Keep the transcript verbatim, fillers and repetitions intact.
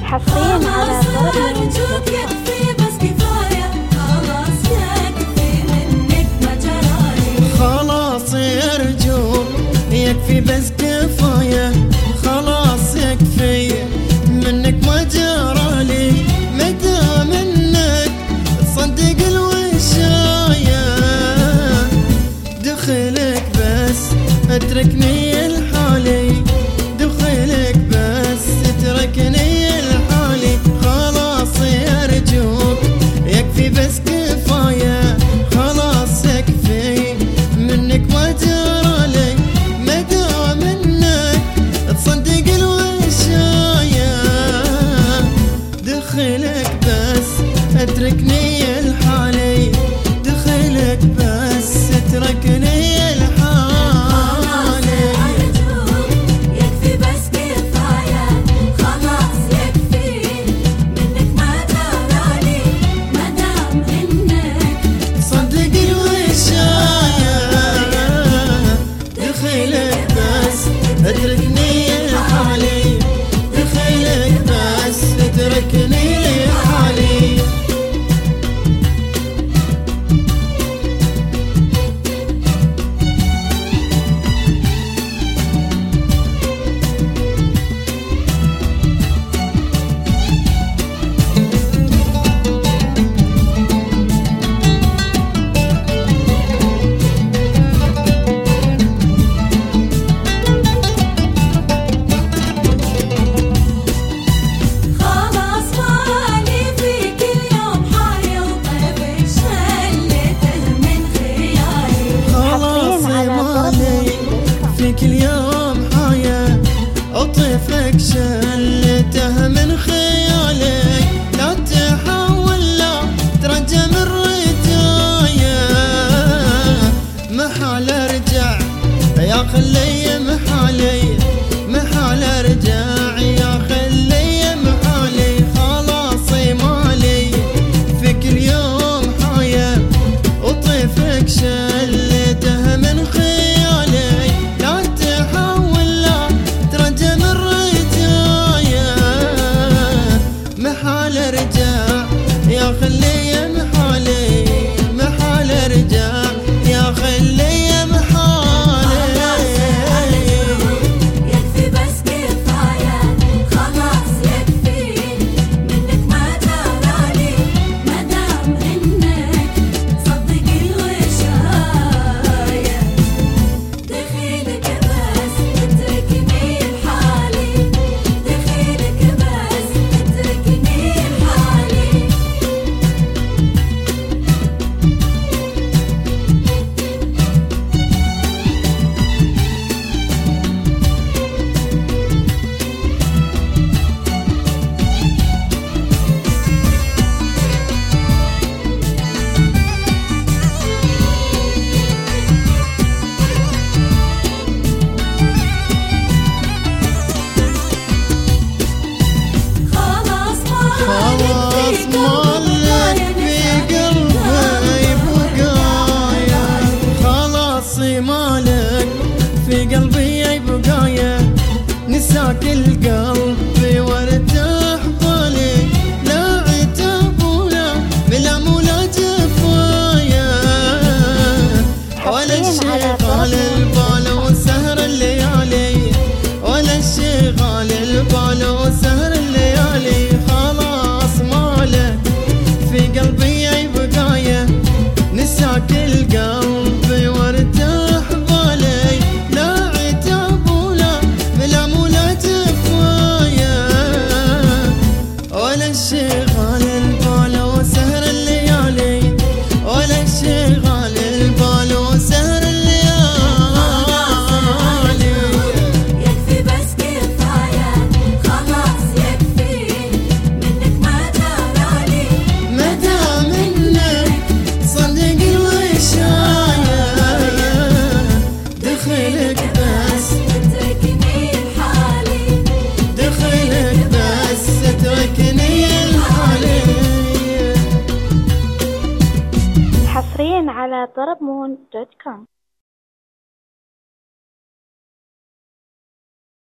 حصريا على أرجوك يكفي بس كفاية، خلاص يكفي منك ما جرالي. خلاص أرجوك يكفي بس كفاية، خلاص يكفي منك ما جرالي. مدام انك تصدق الوشاية، دخلك بس اتركني لحالي، دخلك بس اتركني لحالي. خلاص أرجوك يكفي بس كفاية، خلاص يكفي منك ما جرالي. مدام انك تصدق الوشاية، دخلك بس اتركني لحالي، دخلك بس اتركني اتركني لحالي، دخلك بس اتركني لحالي. كل يوم حاية أطيفك شلته من خيالك، لا تحاول لا ترجع من رجايا. محال ارجع يا خلي محالي، محال ارجع يا خلي محالي. خلاص مالي في كل يوم حاية أطيفك شلته من خيالك، محال ارجع يا خلي محالي، محال ارجع يا خلي محالي. يكفي بس كفاية، خلاص يكفي منك ما جرالي. مدام انك تصدق الوشاية، دخيلك بس اتركني لحالي، دخيلك بس اتركني لحالي. خلاص مالك في قلبي بقايا، خلاص مالك في قلبي بقايا. نساك القلب وارتاح بالي، لا عتاب ولا ملام ولا جفايا، ولا الشغال البال وسهر الليالي، ولا الشغال البال وسهر الليالي. في قلبي بقايا نساك القلب وارتاح بالي، لا عتاب ولا ملام ولا جفايا، ولا الشغال البال وسهر الليالي، ولا الشغال البال وسهر الليالي. يكفي بس كفاية، خلاص يكفي منك ما جرالي. مدام انك تصدق الوشاية، دخلك بس اتركني لحالي، دخلك بس اتركني لحالي. حصريا على طرب مون دوت كوم.